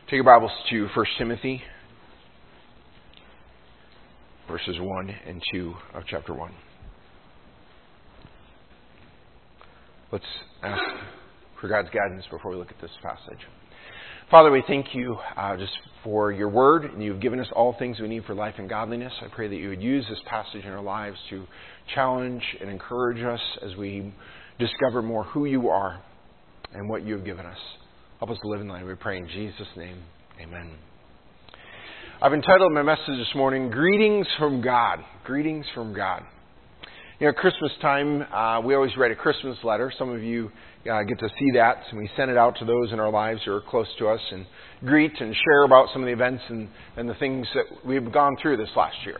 Take your Bibles to 1 Timothy, verses 1 and 2 of chapter 1. Let's ask for God's guidance before we look at this passage. Father, we thank you just for your word, and you've given us all things we need for life and godliness. I pray that you would use this passage in our lives to challenge and encourage us as we discover more who you are and what you have given us. Help us to live in light. We pray in Jesus' name. Amen. I've entitled my message this morning, Greetings from God. Greetings from God. You know, at Christmas time, we always write a Christmas letter. Some of you get to see that, and we send it out to those in our lives who are close to us and greet and share about some of the events and the things that we've gone through this last year.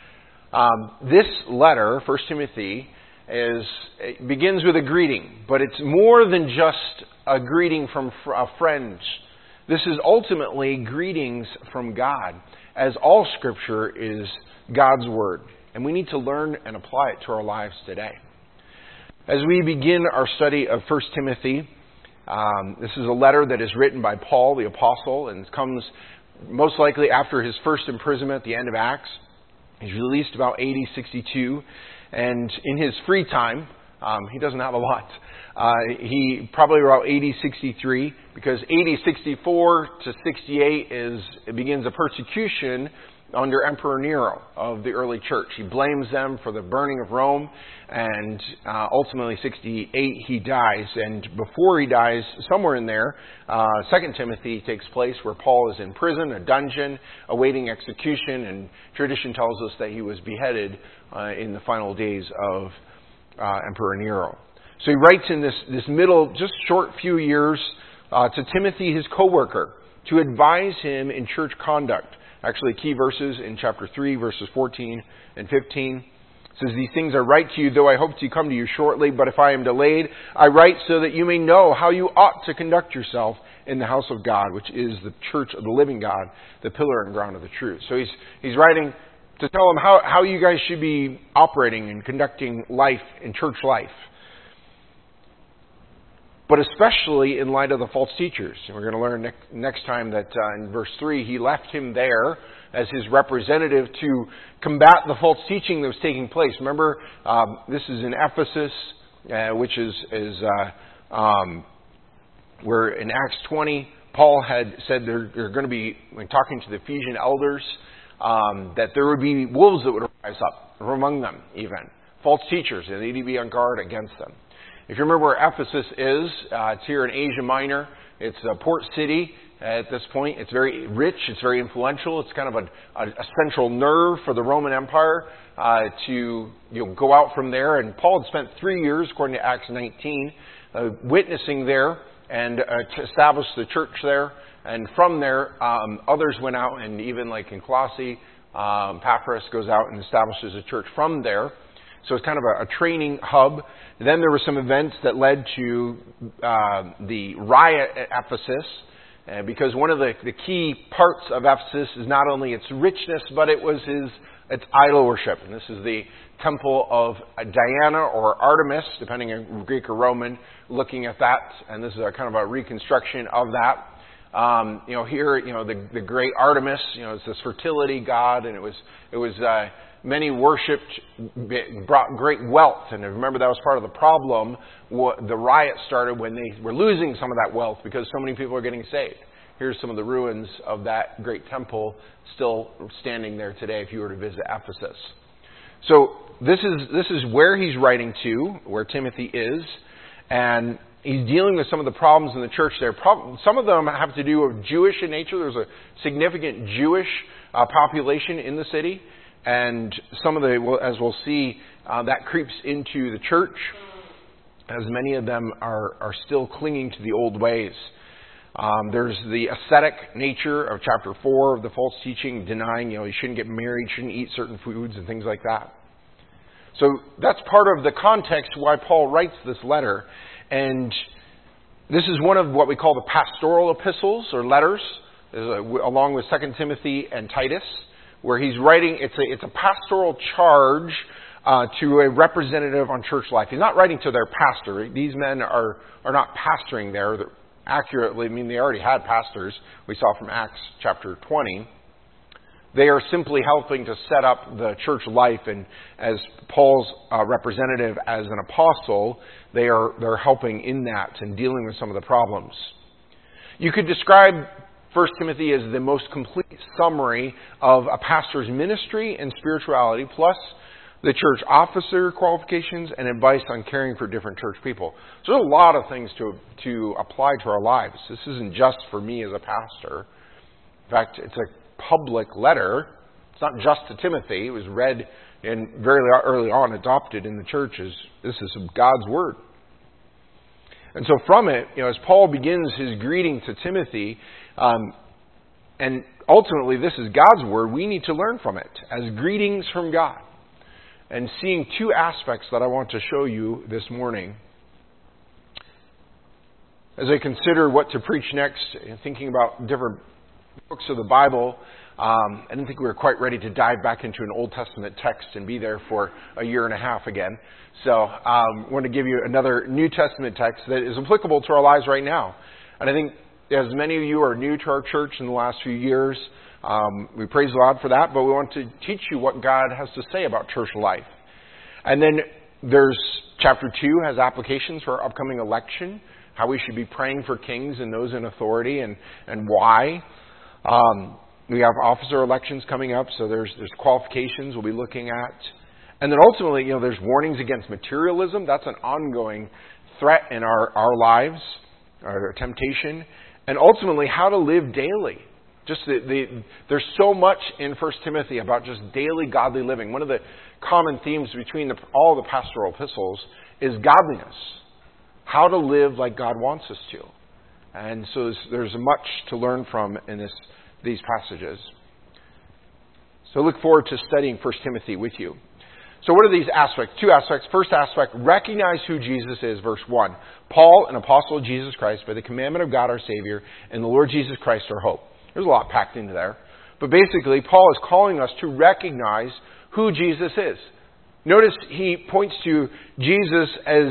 This letter, 1 Timothy, it begins with a greeting, but it's more than just a greeting from a friend. This is ultimately greetings from God, as all Scripture is God's Word, and we need to learn and apply it to our lives today. As we begin our study of 1 Timothy, this is a letter that is written by Paul, the Apostle, and comes most likely after his first imprisonment at the end of Acts. He's released about AD 62, and in his free time, he doesn't have a lot. He probably about AD 63, because AD 64 to 68 begins a persecution under Emperor Nero of the early church. He blames them for the burning of Rome, and ultimately 68 he dies. And before he dies, somewhere in there, 2 Timothy takes place where Paul is in prison, a dungeon, awaiting execution, and tradition tells us that he was beheaded in the final days of Emperor Nero. So he writes in this middle, just short few years, to Timothy, his co-worker, to advise him in church conduct. Actually, key verses in chapter 3, verses 14 and 15. It says, "These things I write to you, though I hope to come to you shortly, but if I am delayed, I write so that you may know how you ought to conduct yourself in the house of God, which is the church of the living God, the pillar and ground of the truth." So he's writing to tell them how you guys should be operating and conducting life in church life. But especially in light of the false teachers. And we're going to learn next time that in verse 3, he left him there as his representative to combat the false teaching that was taking place. Remember, this is in Ephesus, which is where in Acts 20, Paul had said they're going to be, when talking to the Ephesian elders, that there would be wolves that would rise up among them even. False teachers, and they need to be on guard against them. If you remember where Ephesus is, it's here in Asia Minor. It's a port city at this point. It's very rich. It's very influential. It's kind of a central nerve for the Roman Empire to go out from there. And Paul had spent 3 years, according to Acts 19, witnessing there and to establish the church there. And from there, others went out, and even like in Colossae, Epaphras goes out and establishes a church from there. So it's kind of a training hub. Then there were some events that led to the riot at Ephesus, because one of the key parts of Ephesus is not only its richness, but its idol worship. And this is the temple of Diana or Artemis, depending on Greek or Roman, looking at that. And this is a kind of a reconstruction of that. Here, the great Artemis, it's this fertility god, and it was many worshipped, brought great wealth. And remember, that was part of the problem. The riot started when they were losing some of that wealth because so many people are getting saved. Here's some of the ruins of that great temple still standing there today if you were to visit Ephesus. So this is where he's writing to, where Timothy is, and he's dealing with some of the problems in the church there. Some of them have to do with Jewish in nature. There's a significant Jewish population in the city. And some of as we'll see, that creeps into the church, as many of them are still clinging to the old ways. There's the ascetic nature of chapter 4 of the false teaching, denying, you shouldn't get married, shouldn't eat certain foods and things like that. So that's part of the context why Paul writes this letter. And this is one of what we call the pastoral epistles or letters, along with 2 Timothy and Titus, where he's writing, it's a pastoral charge to a representative on church life. He's not writing to their pastor. These men are not pastoring there. accurately, they already had pastors, we saw from Acts chapter 20. They are simply helping to set up the church life, and as Paul's representative as an apostle, they're helping in that and dealing with some of the problems. You could describe 1 Timothy as the most complete summary of a pastor's ministry and spirituality, plus the church officer qualifications and advice on caring for different church people. So there's a lot of things to apply to our lives. This isn't just for me as a pastor. In fact, it's a public letter. It's not just to Timothy. It was read and very early on adopted in the church as this is God's word. And so from it, as Paul begins his greeting to Timothy, and ultimately this is God's word, we need to learn from it as greetings from God. And seeing two aspects that I want to show you this morning. As I consider what to preach next, and thinking about different books of the Bible, I didn't think we were quite ready to dive back into an Old Testament text and be there for a year and a half again. So I want to give you another New Testament text that is applicable to our lives right now. And I think as many of you are new to our church in the last few years, we praise God for that, but we want to teach you what God has to say about church life. And then there's chapter 2 has applications for our upcoming election, how we should be praying for kings and those in authority and why. We have officer elections coming up, so there's qualifications we'll be looking at. And then ultimately, there's warnings against materialism. That's an ongoing threat in our lives, our temptation. And ultimately, how to live daily. Just there's so much in 1 Timothy about just daily godly living. One of the common themes between all the pastoral epistles is godliness. How to live like God wants us to. And so there's much to learn from in these passages. So look forward to studying 1 Timothy with you. So what are these aspects? Two aspects. First aspect, recognize who Jesus is, verse 1. Paul, an apostle of Jesus Christ, by the commandment of God our Savior, and the Lord Jesus Christ our hope. There's a lot packed into there. But basically, Paul is calling us to recognize who Jesus is. Notice he points to Jesus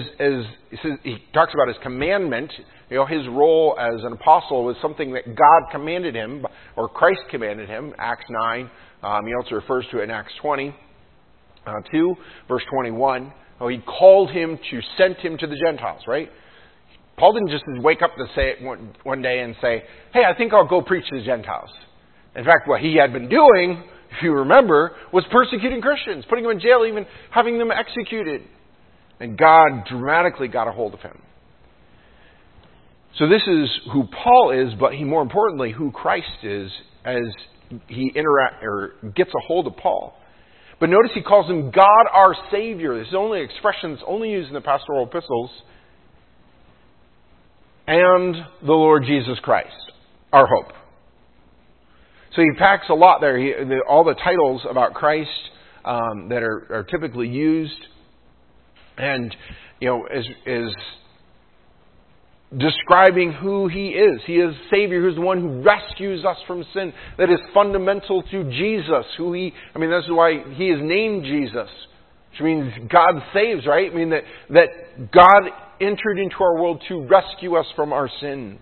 he talks about his commandment. His role as an apostle was something that God commanded him, or Christ commanded him, Acts 9. He also refers to it in Acts 20. 2, verse 21. He called him to send him to the Gentiles, right? Paul didn't just wake up to say it one day and say, hey, I think I'll go preach to the Gentiles. In fact, what he had been doing, if you remember, was persecuting Christians, putting them in jail, even having them executed. And God dramatically got a hold of him. So this is who Paul is, but more importantly, who Christ is as he gets a hold of Paul. But notice he calls him God our Savior. This is only expression that's only used in the pastoral epistles. And the Lord Jesus Christ, our hope. So he packs a lot there. All the titles about Christ that are typically used, and is describing who he is. He is Savior, who's the one who rescues us from sin. That is fundamental to Jesus. This is why he is named Jesus, which means God saves, right? That God entered into our world to rescue us from our sin.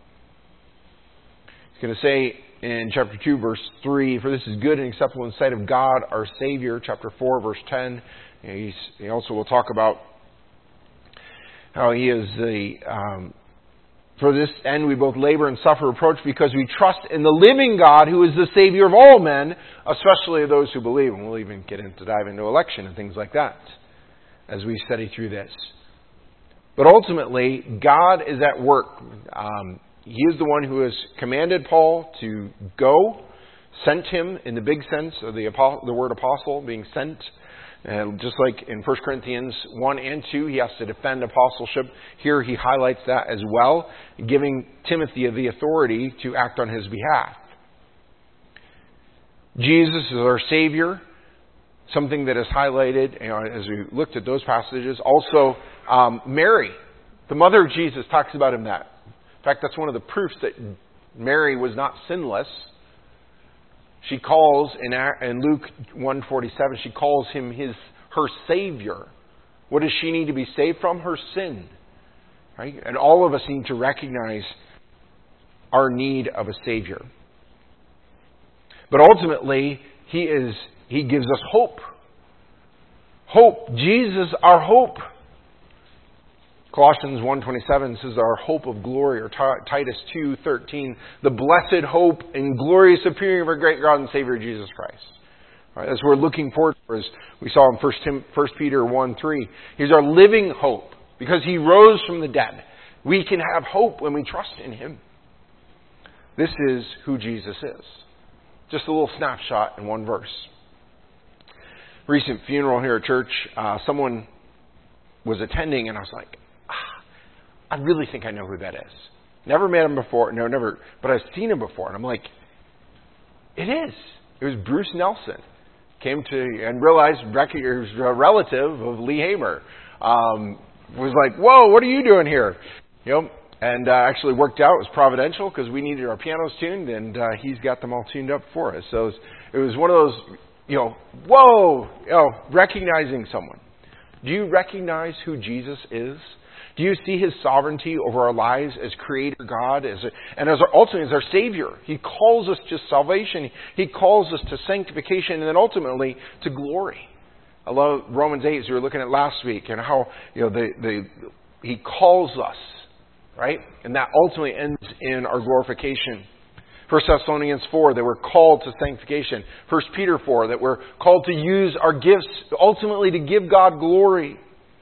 He's going to say in chapter 2, verse 3, for this is good and acceptable in the sight of God, our Savior. Chapter 4, verse 10, he also will talk about how he is for this end we both labor and suffer reproach because we trust in the living God who is the Savior of all men, especially those who believe. And we'll even dive into election and things like that as we study through this. But ultimately, God is at work. He is the one who has commanded Paul to go, sent him in the big sense of the word apostle, being sent. And just like in 1 Corinthians 1 and 2, he has to defend apostleship. Here he highlights that as well, giving Timothy the authority to act on his behalf. Jesus is our Savior, something that is highlighted as we looked at those passages. Also, Mary, the mother of Jesus, talks about him that. In fact, that's one of the proofs that Mary was not sinless. She calls, in Luke 1:47, she calls him her Savior. What does she need to be saved from? Her sin. Right? And all of us need to recognize our need of a Savior. But ultimately, He gives us hope. Hope. Jesus, our hope. Colossians 1:27 says our hope of glory, or Titus 2:13, the blessed hope and glorious appearing of our great God and Savior Jesus Christ. Right, as we're looking forward to, as we saw in 1 Peter 1:3, He's our living hope. Because He rose from the dead, we can have hope when we trust in Him. This is who Jesus is. Just a little snapshot in one verse. Recent funeral here at church, someone was attending, and I was like, I really think I know who that is. Never met him before. No, never. But I've seen him before. And I'm like, it is. It was Bruce Nelson. Came to and realized he was a relative of Lee Hamer. Was like, whoa, what are you doing here? And actually worked out. It was providential because we needed our pianos tuned, and he's got them all tuned up for us. So it was one of those, whoa, recognizing someone. Do you recognize who Jesus is? Do you see His sovereignty over our lives as Creator God, ultimately as our Savior? He calls us to salvation. He calls us to sanctification, and then ultimately to glory. I love Romans 8, as we were looking at last week, and how He calls us, right? And that ultimately ends in our glorification. 1 Thessalonians 4, that we're called to sanctification. 1 Peter 4, that we're called to use our gifts ultimately to give God glory.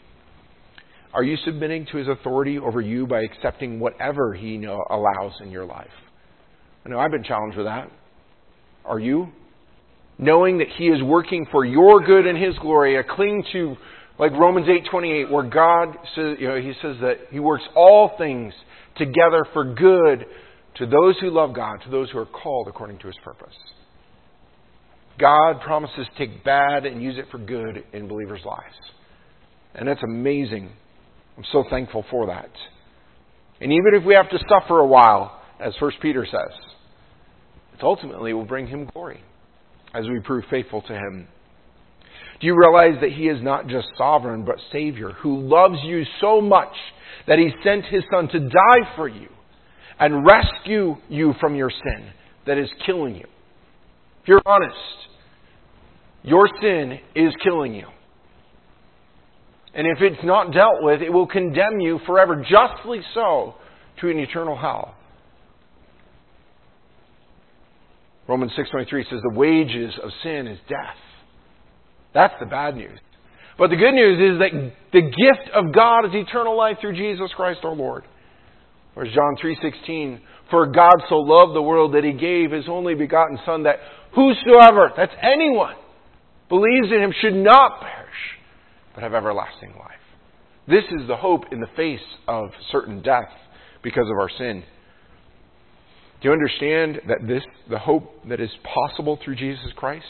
Are you submitting to His authority over you by accepting whatever He allows in your life? I know I've been challenged with that. Are you? Knowing that He is working for your good and His glory. I cling to, like Romans 8:28, where God says, He says that He works all things together for good to those who love God, to those who are called according to His purpose. God promises to take bad and use it for good in believers' lives. And that's amazing. I'm so thankful for that. And even if we have to suffer a while, as 1 Peter says, it ultimately will bring Him glory as we prove faithful to Him. Do you realize that He is not just sovereign, but Savior, who loves you so much that He sent His Son to die for you and rescue you from your sin that is killing you? If you're honest, your sin is killing you. And if it's not dealt with, it will condemn you forever, justly so, to an eternal hell. Romans 6:23 says the wages of sin is death. That's the bad news. But the good news is that the gift of God is eternal life through Jesus Christ our Lord. Or as John 3:16, for God so loved the world that He gave His only begotten Son, that whosoever, that's anyone, believes in Him should not perish, but have everlasting life. This is the hope in the face of certain death because of our sin. Do you understand that the hope that is possible through Jesus Christ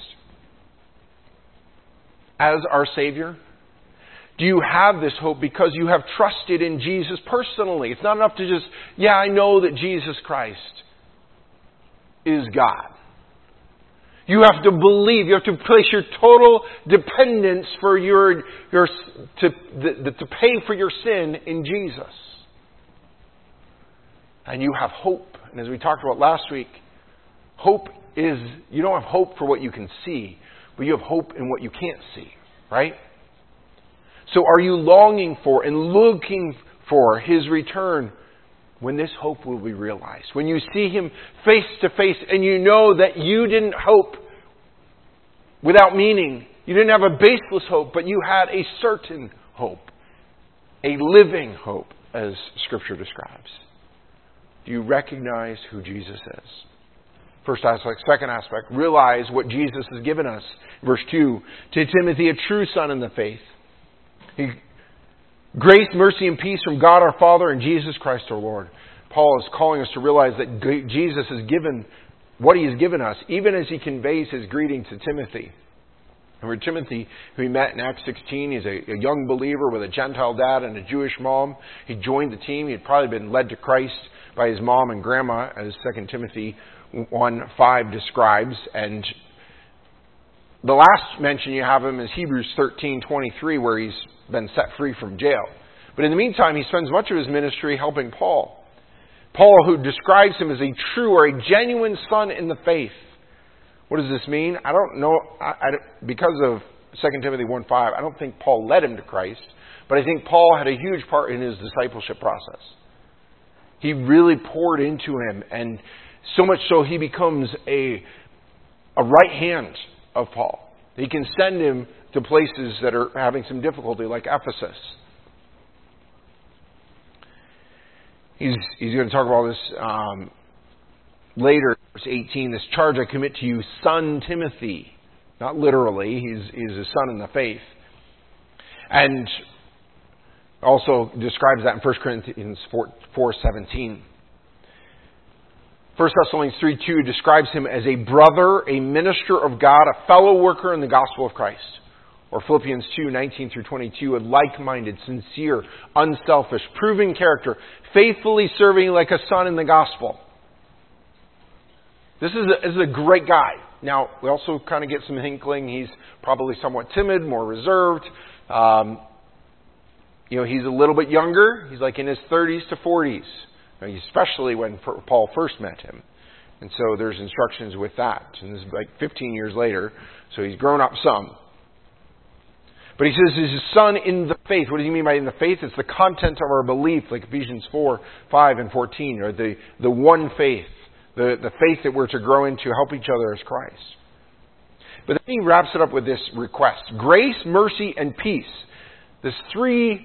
as our Savior? Do you have this hope because you have trusted in Jesus personally? It's not enough to just, I know that Jesus Christ is God. You have to believe. You have to place your total dependence for to pay for your sin in Jesus. And you have hope. And as we talked about last week, hope is, you don't have hope for what you can see, but you have hope in what you can't see, right? So are you longing for and looking for His return when this hope will be realized? When you see Him face to face and you know that you didn't hope without meaning. You didn't have a baseless hope, but you had a certain hope. A living hope, as Scripture describes. Do you recognize who Jesus is? First aspect. Second aspect, realize what Jesus has given us. Verse 2, to Timothy, a true son in the faith. Grace, mercy, and peace from God our Father and Jesus Christ our Lord. Paul is calling us to realize that Jesus has given what He has given us, even as he conveys his greeting to Timothy. Remember Timothy, who he met in Acts 16, he's a young believer with a Gentile dad and a Jewish mom. He joined the team. He had probably been led to Christ by his mom and grandma, as 2 Timothy 1:5 describes. And the last mention you have him is Hebrews 13:23, where he's been set free from jail. But in the meantime, he spends much of his ministry helping Paul. Paul, who describes him as a true or a genuine son in the faith. What does this mean? I don't know. Because of 2 Timothy 1:5, I don't think Paul led him to Christ, but I think Paul had a huge part in his discipleship process. He really poured into him, and so much so he becomes a right hand of Paul. He can send him to places that are having some difficulty, like Ephesus. He's going to talk about this later, verse 18. This charge I commit to you, son Timothy. Not literally, he's a son in the faith. And also describes that in 1 Corinthians 4:17. 1 Thessalonians 3:2 describes him as a brother, a minister of God, a fellow worker in the gospel of Christ. Or Philippians 2:19-22, a like-minded, sincere, unselfish, proven character, faithfully serving like a son in the gospel. This is a great guy. Now, we also kind of get some inkling. He's probably somewhat timid, more reserved. He's a little bit younger. He's like in his 30s to 40s, especially when Paul first met him. And so there's instructions with that. And this is like 15 years later, so he's grown up some. But he says he's a son in the faith. What does he mean by in the faith? It's the content of our belief, like Ephesians 4:5 and 14, or the one faith, the faith that we're to grow into, help each other as Christ. But then he wraps it up with this request: grace, mercy, and peace. There's three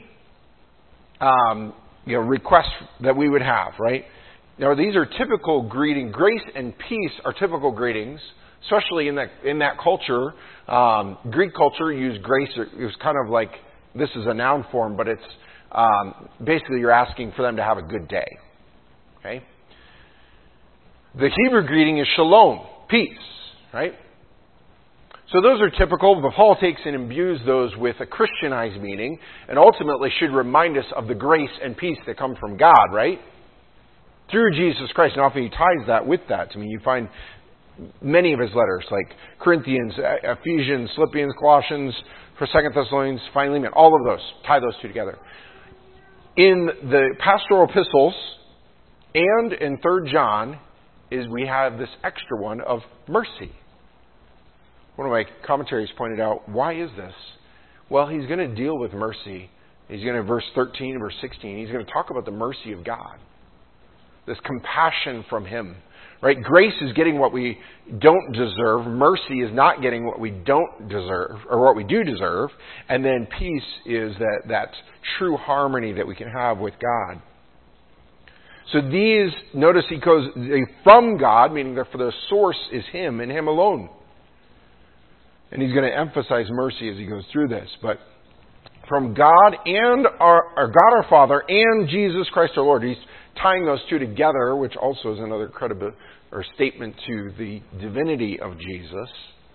requests that we would have, right? Now these are typical greeting. Grace and peace are typical greetings, especially in that culture. Greek culture used grace. It was kind of like, this is a noun form, but it's basically you're asking for them to have a good day. Okay. The Hebrew greeting is shalom, peace, right? So those are typical, but Paul takes and imbues those with a Christianized meaning, and ultimately should remind us of the grace and peace that come from God, right? Through Jesus Christ. And often he ties that with that. I mean, you find many of his letters, like Corinthians, Ephesians, Philippians, Colossians, 1 Thessalonians, Philemon, all of those, tie those two together. In the pastoral epistles and in 3 John, we have this extra one of mercy. One of my commentaries pointed out, why is this? Well, he's going to deal with mercy. He's going to, verse 13 and verse 16, he's going to talk about the mercy of God. This compassion from him. Right? Grace is getting what we don't deserve. Mercy is not getting what we don't deserve, or what we do deserve. And then peace is that true harmony that we can have with God. So these, notice he goes from God, meaning that for the source is him and him alone. And he's going to emphasize mercy as he goes through this. But from God and our God our Father and Jesus Christ our Lord. He's tying those two together, which also is another credible or statement to the divinity of Jesus.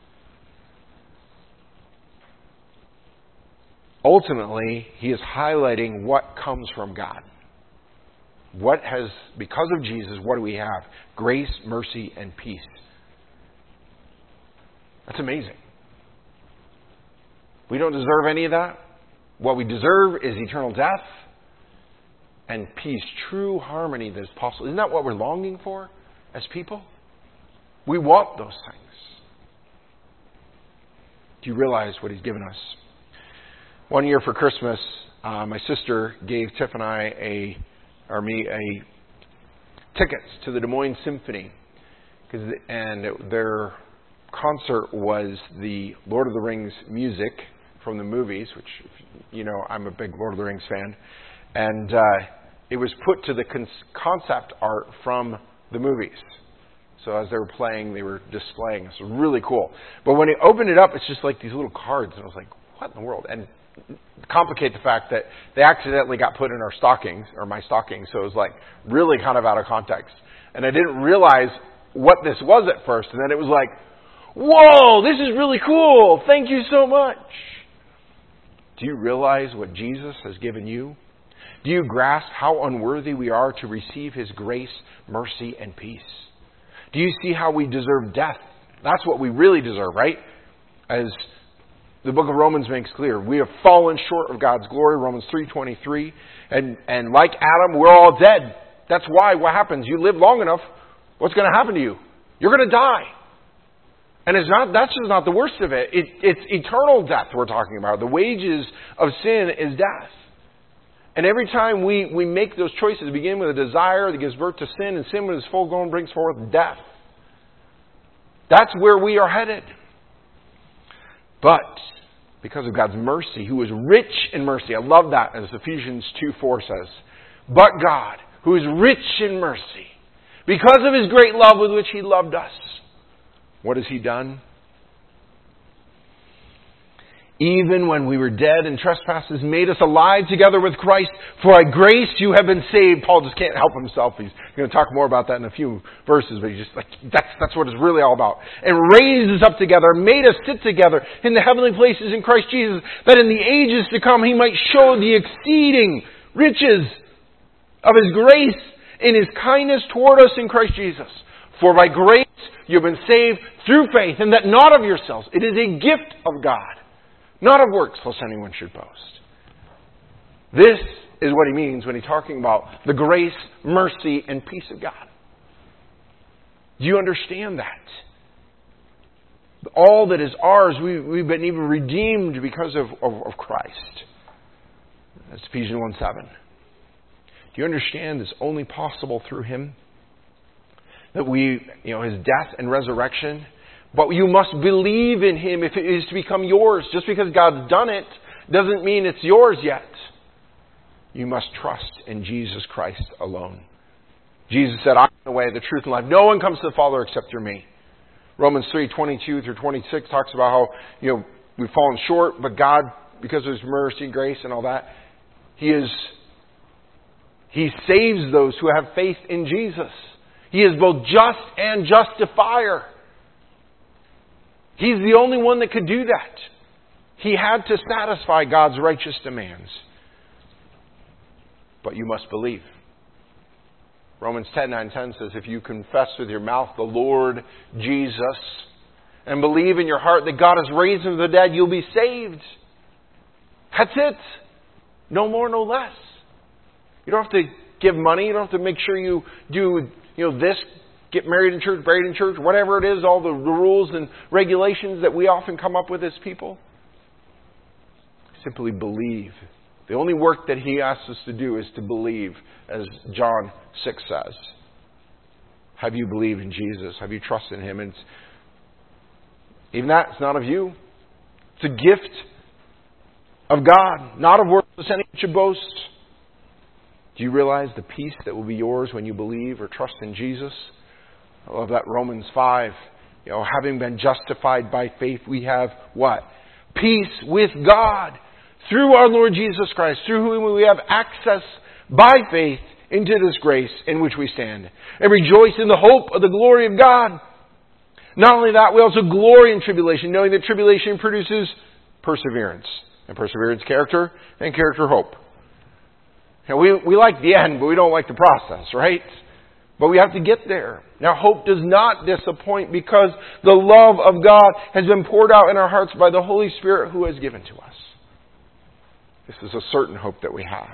Ultimately, he is highlighting what comes from God. Because of Jesus, what do we have? Grace, mercy, and peace. That's amazing. We don't deserve any of that. What we deserve is eternal death and peace, true harmony that is possible. Isn't that what we're longing for as people? We want those things. Do you realize what he's given us? One year for Christmas, my sister gave Tiff and I tickets to the Des Moines Symphony, and their concert was the Lord of the Rings music from the movies, which, I'm a big Lord of the Rings fan, and it was put to the concept art from the movies. So as they were playing, they were displaying. It was really cool. But when they opened it up, it's just like these little cards, and I was like, what in the world? And complicate the fact that they accidentally got put in our stockings, or my stockings, so it was like really kind of out of context. And I didn't realize what this was at first, and then it was like, whoa, this is really cool. Thank you so much. Do you realize what Jesus has given you? Do you grasp how unworthy we are to receive his grace, mercy, and peace? Do you see how we deserve death? That's what we really deserve, right? As the book of Romans makes clear, we have fallen short of God's glory, Romans 3:23. And like Adam, we're all dead. That's why what happens, you live long enough, what's going to happen to you? You're going to die. And that's just not the worst of it. It's eternal death we're talking about. The wages of sin is death. And every time we make those choices, we begin with a desire that gives birth to sin, and sin when it's full grown brings forth death. That's where we are headed. But because of God's mercy, who is rich in mercy, I love that, as Ephesians 2:4 says, but God, who is rich in mercy, because of His great love with which He loved us, what has He done? Even when we were dead in trespasses, made us alive together with Christ. For by grace you have been saved. Paul just can't help himself. He's going to talk more about that in a few verses, but he's just like, that's what it's really all about. And raised us up together, made us sit together in the heavenly places in Christ Jesus, that in the ages to come He might show the exceeding riches of His grace in His kindness toward us in Christ Jesus. For by grace you have been saved through faith, and that not of yourselves. It is a gift of God, not of works, lest anyone should boast. This is what he means when he's talking about the grace, mercy, and peace of God. Do you understand that? All that is ours, we've been even redeemed because of Christ. That's Ephesians 1:7. Do you understand it's only possible through Him? That His death and resurrection. But you must believe in Him if it is to become yours. Just because God's done it doesn't mean it's yours yet. You must trust in Jesus Christ alone. Jesus said, I am the way, the truth, and life. No one comes to the Father except through me. Romans 3:22 through 26 talks about how we've fallen short, but God, because of His mercy and grace and all that, He saves those who have faith in Jesus. He is both just and justifier. He's the only one that could do that. He had to satisfy God's righteous demands. But you must believe. Romans 10:9-10 says, if you confess with your mouth the Lord Jesus and believe in your heart that God has raised Him from the dead, you'll be saved. That's it. No more, no less. You don't have to give money. You don't have to make sure you do this, get married in church, buried in church, whatever it is, all the rules and regulations that we often come up with as people. Simply believe. The only work that He asks us to do is to believe, as John 6 says. Have you believed in Jesus? Have you trusted in Him? And even that, it's not of you. It's a gift of God, not of works, lest anyone should boast. Do you realize the peace that will be yours when you believe or trust in Jesus? I love that Romans 5. Having been justified by faith, we have what? Peace with God through our Lord Jesus Christ, through whom we have access by faith into this grace in which we stand, and rejoice in the hope of the glory of God. Not only that, we also glory in tribulation, knowing that tribulation produces perseverance, and perseverance character, and character hope. We like the end, but we don't like the process, right? But we have to get there. Now, hope does not disappoint because the love of God has been poured out in our hearts by the Holy Spirit who has given to us. This is a certain hope that we have.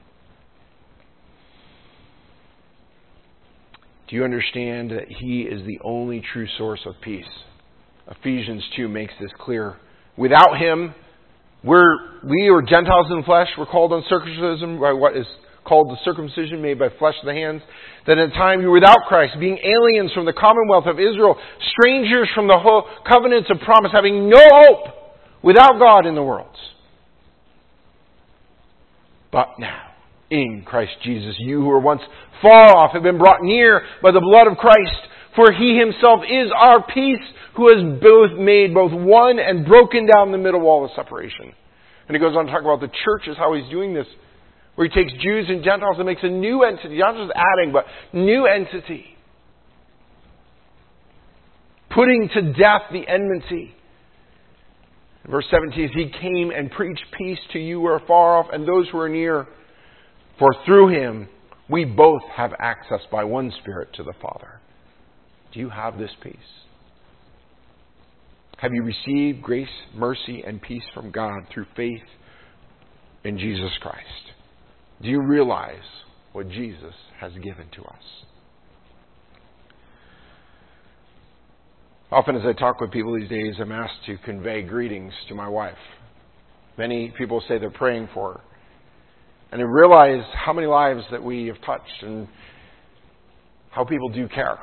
Do you understand that He is the only true source of peace? Ephesians 2 makes this clear. Without Him, we are Gentiles in the flesh. We're called uncircumcision by what is called the circumcision made by flesh of the hands. That at a time you were without Christ, being aliens from the commonwealth of Israel, strangers from the whole covenants of promise, having no hope, without God in the world. But now, in Christ Jesus, you who were once far off have been brought near by the blood of Christ. For He Himself is our peace, who has both made both one and broken down the middle wall of separation. And he goes on to talk about the church as how He's doing this, where He takes Jews and Gentiles and makes a new entity, not just adding, but new entity. Putting to death the enmity. Verse 17 says, He came and preached peace to you who are far off and those who are near. For through Him we both have access by one Spirit to the Father. Do you have this peace? Have you received grace, mercy, and peace from God through faith in Jesus Christ? Do you realize what Jesus has given to us. Often as I talk with people these days, I'm asked to convey greetings to my wife. Many people say they're praying for her. And I realize how many lives that we have touched and how people do care.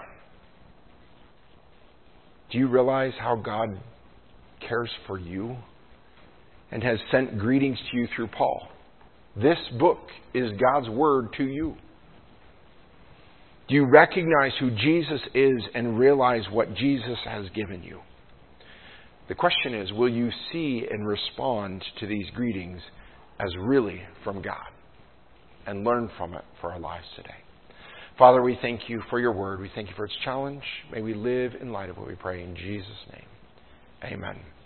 Do you realize how God cares for you and has sent greetings to you through Paul? This book is God's word to you. Do you recognize who Jesus is and realize what Jesus has given you? The question is, will you see and respond to these greetings as really from God and learn from it for our lives today? Father, we thank you for your word. We thank you for its challenge. May we live in light of what we pray in Jesus' name. Amen.